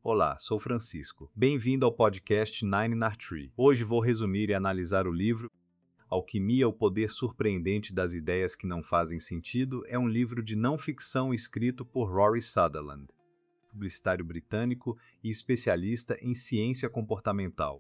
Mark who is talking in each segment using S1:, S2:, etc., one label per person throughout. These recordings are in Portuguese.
S1: Olá, sou Francisco. Bem-vindo ao podcast Nine Nar Tree. Hoje vou resumir e analisar o livro Alquimia, o Poder Surpreendente das Ideias que Não Fazem Sentido. É um livro de não ficção escrito por Rory Sutherland, publicitário britânico e especialista em ciência comportamental.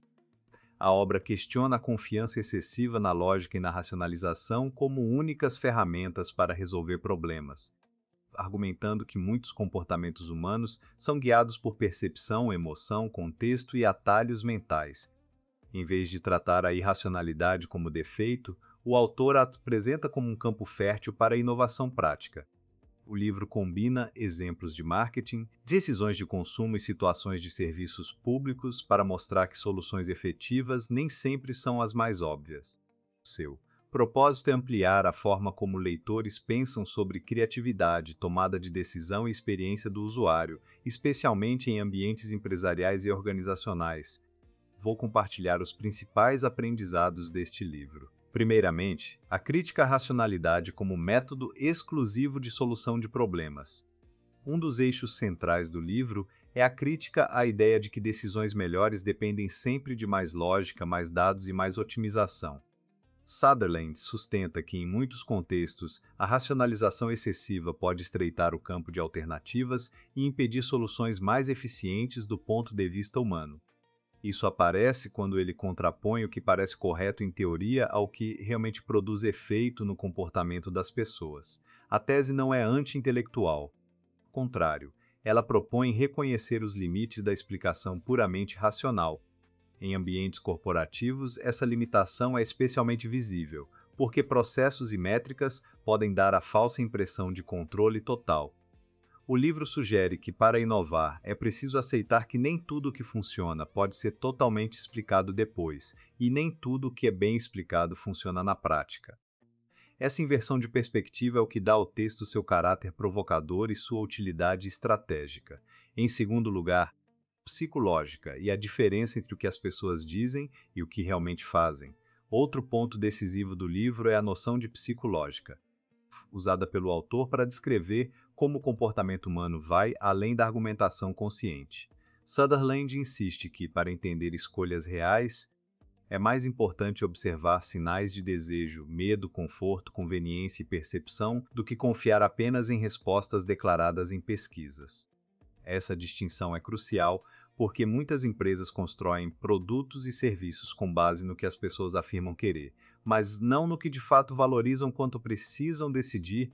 S1: A obra questiona a confiança excessiva na lógica e na racionalização como únicas ferramentas para resolver problemas, argumentando que muitos comportamentos humanos são guiados por percepção, emoção, contexto e atalhos mentais. Em vez de tratar a irracionalidade como defeito, o autor a apresenta como um campo fértil para a inovação prática. O livro combina exemplos de marketing, decisões de consumo e situações de serviços públicos para mostrar que soluções efetivas nem sempre são as mais óbvias. Seu propósito é ampliar a forma como leitores pensam sobre criatividade, tomada de decisão e experiência do usuário, especialmente em ambientes empresariais e organizacionais. Vou compartilhar os principais aprendizados deste livro. Primeiramente, a crítica à racionalidade como método exclusivo de solução de problemas. Um dos eixos centrais do livro é a crítica à ideia de que decisões melhores dependem sempre de mais lógica, mais dados e mais otimização. Sutherland sustenta que, em muitos contextos, a racionalização excessiva pode estreitar o campo de alternativas e impedir soluções mais eficientes do ponto de vista humano. Isso aparece quando ele contrapõe o que parece correto em teoria ao que realmente produz efeito no comportamento das pessoas. A tese não é anti-intelectual. Ao contrário, ela propõe reconhecer os limites da explicação puramente racional. Em ambientes corporativos, essa limitação é especialmente visível, porque processos e métricas podem dar a falsa impressão de controle total. O livro sugere que, para inovar, é preciso aceitar que nem tudo o que funciona pode ser totalmente explicado depois, e nem tudo o que é bem explicado funciona na prática. Essa inversão de perspectiva é o que dá ao texto seu caráter provocador e sua utilidade estratégica. Em segundo lugar, psicológica e a diferença entre o que as pessoas dizem e o que realmente fazem. Outro ponto decisivo do livro é a noção de psicológica, usada pelo autor para descrever como o comportamento humano vai além da argumentação consciente. Sutherland insiste que, para entender escolhas reais, é mais importante observar sinais de desejo, medo, conforto, conveniência e percepção do que confiar apenas em respostas declaradas em pesquisas. Essa distinção é crucial porque muitas empresas constroem produtos e serviços com base no que as pessoas afirmam querer, mas não no que de fato valorizam quanto precisam decidir.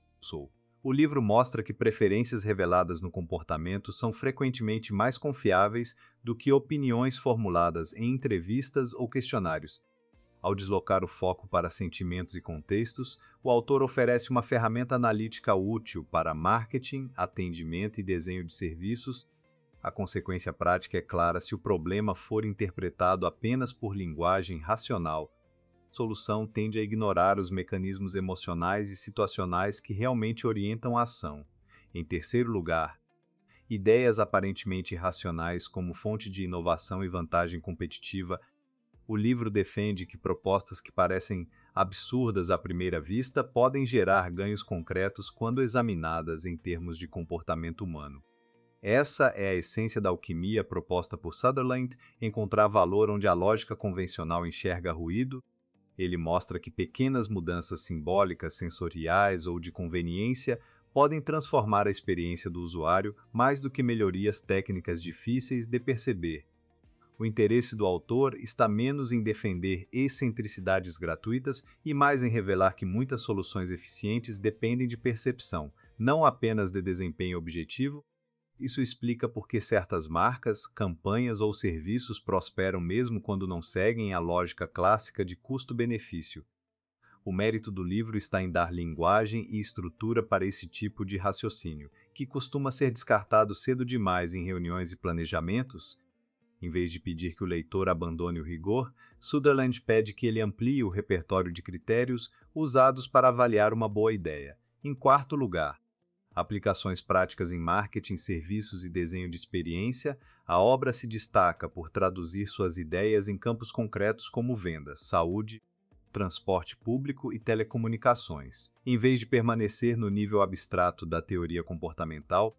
S1: O livro mostra que preferências reveladas no comportamento são frequentemente mais confiáveis do que opiniões formuladas em entrevistas ou questionários. Ao deslocar o foco para sentimentos e contextos, o autor oferece uma ferramenta analítica útil para marketing, atendimento e desenho de serviços. A consequência prática é clara se o problema for interpretado apenas por linguagem racional. A solução tende a ignorar os mecanismos emocionais e situacionais que realmente orientam a ação. Em terceiro lugar, ideias aparentemente irracionais como fonte de inovação e vantagem competitiva. O livro defende que propostas que parecem absurdas à primeira vista podem gerar ganhos concretos quando examinadas em termos de comportamento humano. Essa é a essência da alquimia proposta por Sutherland: encontrar valor onde a lógica convencional enxerga ruído. Ele mostra que pequenas mudanças simbólicas, sensoriais ou de conveniência podem transformar a experiência do usuário mais do que melhorias técnicas difíceis de perceber. O interesse do autor está menos em defender excentricidades gratuitas e mais em revelar que muitas soluções eficientes dependem de percepção, não apenas de desempenho objetivo. Isso explica por que certas marcas, campanhas ou serviços prosperam mesmo quando não seguem a lógica clássica de custo-benefício. O mérito do livro está em dar linguagem e estrutura para esse tipo de raciocínio, que costuma ser descartado cedo demais em reuniões e planejamentos. Em vez de pedir que o leitor abandone o rigor, Sutherland pede que ele amplie o repertório de critérios usados para avaliar uma boa ideia. Em quarto lugar, aplicações práticas em marketing, serviços e desenho de experiência. A obra se destaca por traduzir suas ideias em campos concretos como vendas, saúde, transporte público e telecomunicações. Em vez de permanecer no nível abstrato da teoria comportamental,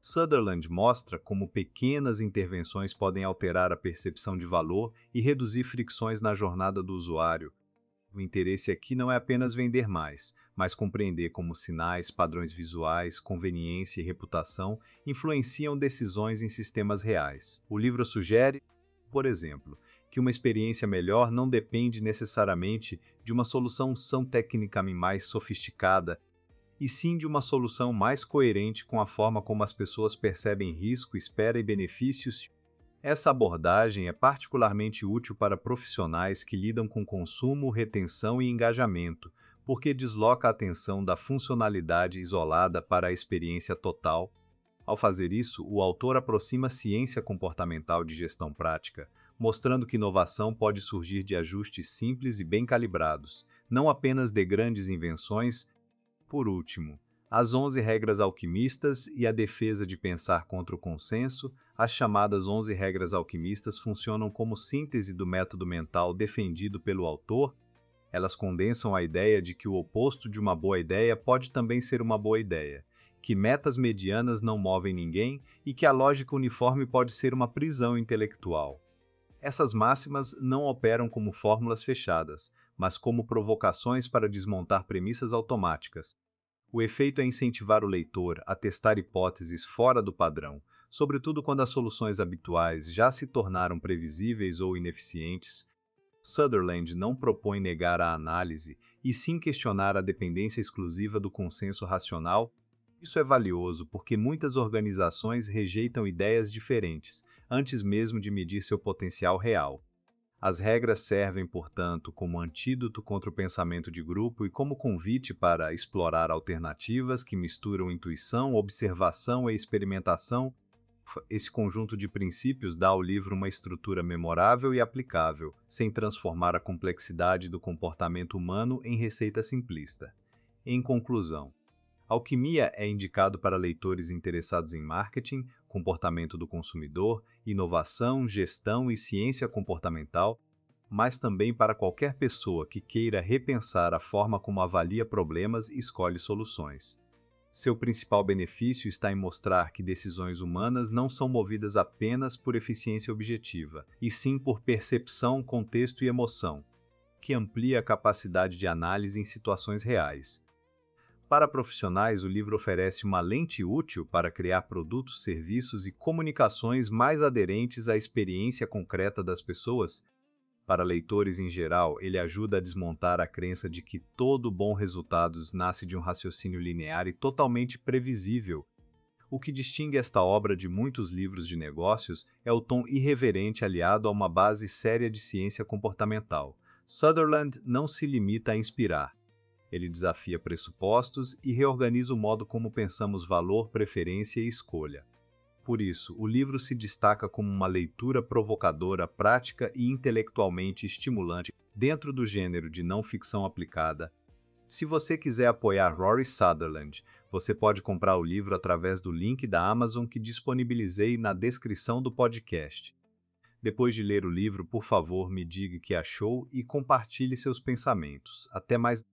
S1: Sutherland mostra como pequenas intervenções podem alterar a percepção de valor e reduzir fricções na jornada do usuário. O interesse aqui não é apenas vender mais, mas compreender como sinais, padrões visuais, conveniência e reputação influenciam decisões em sistemas reais. O livro sugere, por exemplo, que uma experiência melhor não depende necessariamente de uma solução tecnicamente mais sofisticada, e sim de uma solução mais coerente com a forma como as pessoas percebem risco, espera e benefícios. Essa abordagem é particularmente útil para profissionais que lidam com consumo, retenção e engajamento, porque desloca a atenção da funcionalidade isolada para a experiência total. Ao fazer isso, o autor aproxima a ciência comportamental de gestão prática, mostrando que inovação pode surgir de ajustes simples e bem calibrados, não apenas de grandes invenções. Por último, as 11 regras alquimistas e a defesa de pensar contra o consenso. As chamadas 11 regras alquimistas funcionam como síntese do método mental defendido pelo autor. Elas condensam a ideia de que o oposto de uma boa ideia pode também ser uma boa ideia, que metas medianas não movem ninguém e que a lógica uniforme pode ser uma prisão intelectual. Essas máximas não operam como fórmulas fechadas, mas como provocações para desmontar premissas automáticas. O efeito é incentivar o leitor a testar hipóteses fora do padrão, sobretudo quando as soluções habituais já se tornaram previsíveis ou ineficientes. Sutherland não propõe negar a análise, e sim questionar a dependência exclusiva do consenso racional. Isso é valioso porque muitas organizações rejeitam ideias diferentes, antes mesmo de medir seu potencial real. As regras servem, portanto, como antídoto contra o pensamento de grupo e como convite para explorar alternativas que misturam intuição, observação e experimentação. Esse conjunto de princípios dá ao livro uma estrutura memorável e aplicável, sem transformar a complexidade do comportamento humano em receita simplista. Em conclusão, Alquimia é indicado para leitores interessados em marketing, comportamento do consumidor, inovação, gestão e ciência comportamental, mas também para qualquer pessoa que queira repensar a forma como avalia problemas e escolhe soluções. Seu principal benefício está em mostrar que decisões humanas não são movidas apenas por eficiência objetiva, e sim por percepção, contexto e emoção, que amplia a capacidade de análise em situações reais. Para profissionais, o livro oferece uma lente útil para criar produtos, serviços e comunicações mais aderentes à experiência concreta das pessoas. Para leitores em geral, ele ajuda a desmontar a crença de que todo bom resultado nasce de um raciocínio linear e totalmente previsível. O que distingue esta obra de muitos livros de negócios é o tom irreverente aliado a uma base séria de ciência comportamental. Sutherland não se limita a inspirar. Ele desafia pressupostos e reorganiza o modo como pensamos valor, preferência e escolha. Por isso, o livro se destaca como uma leitura provocadora, prática e intelectualmente estimulante dentro do gênero de não ficção aplicada. Se você quiser apoiar Rory Sutherland, você pode comprar o livro através do link da Amazon que disponibilizei na descrição do podcast. Depois de ler o livro, por favor, me diga o que achou e compartilhe seus pensamentos. Até mais.